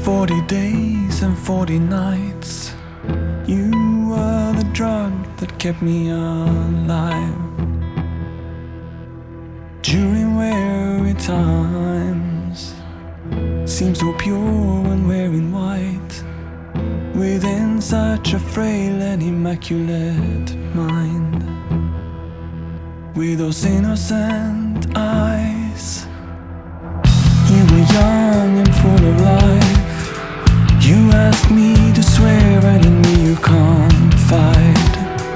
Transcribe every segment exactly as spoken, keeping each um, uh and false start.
Forty days and forty nights, you were the drug that kept me alive. During weary times, seemed so pure when wearing white, within such a frail and immaculate mind. With those innocent eyes, you were young and full of life. You asked me to swear, and in me you confide.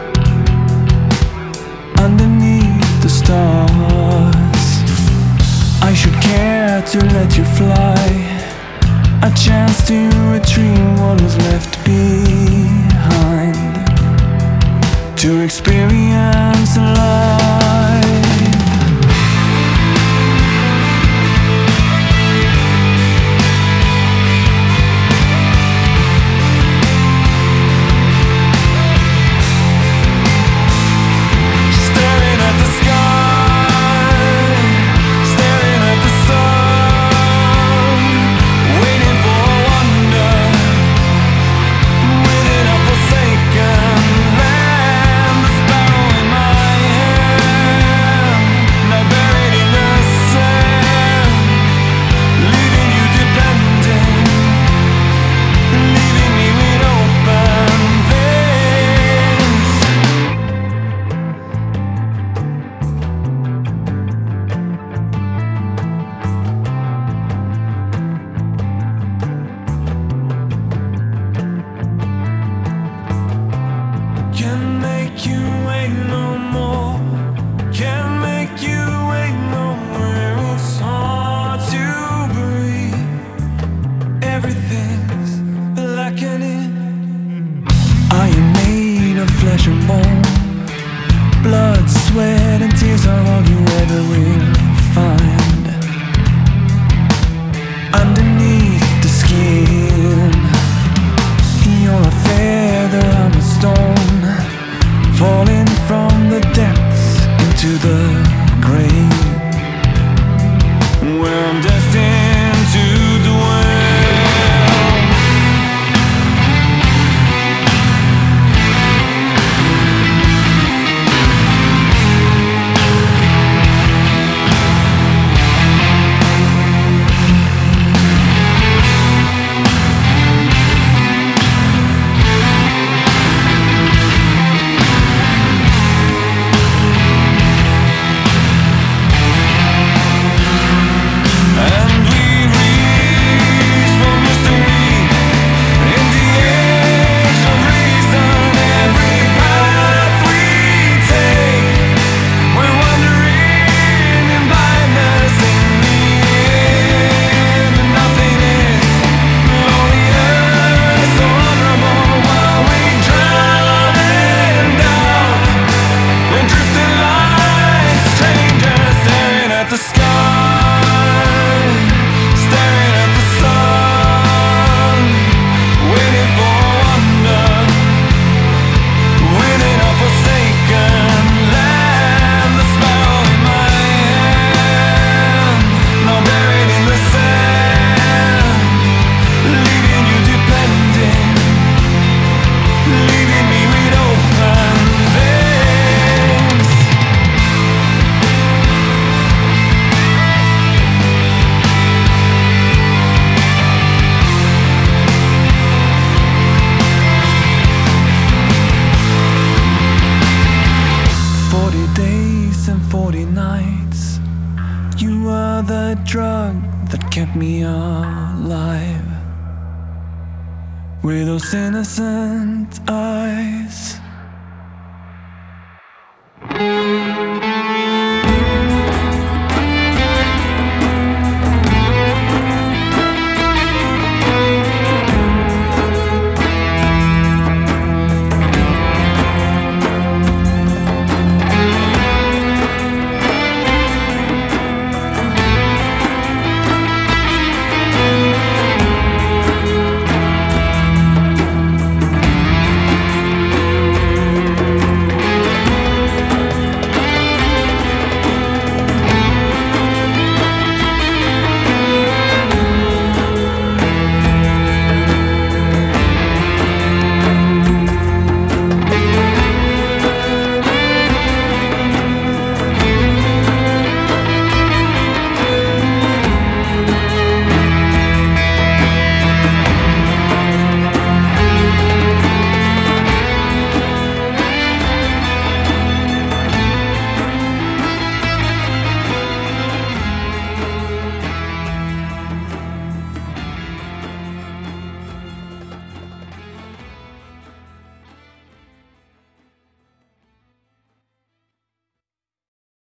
Underneath the stars, I should care to let you fly, a chance to retrieve what was left behind, to experience life. Can't make you wait no more. Can't make you wait no more. It's hard to breathe. Everything's blackening. I am made of flesh and bone. Blood, sweat, and tears are all you ever will find. Underneath the skin, you're a feather, I'm a stone, falling from the depths into the grave, where I'm destined to dwell. Forty nights, you were the drug that kept me alive. With those innocent eyes,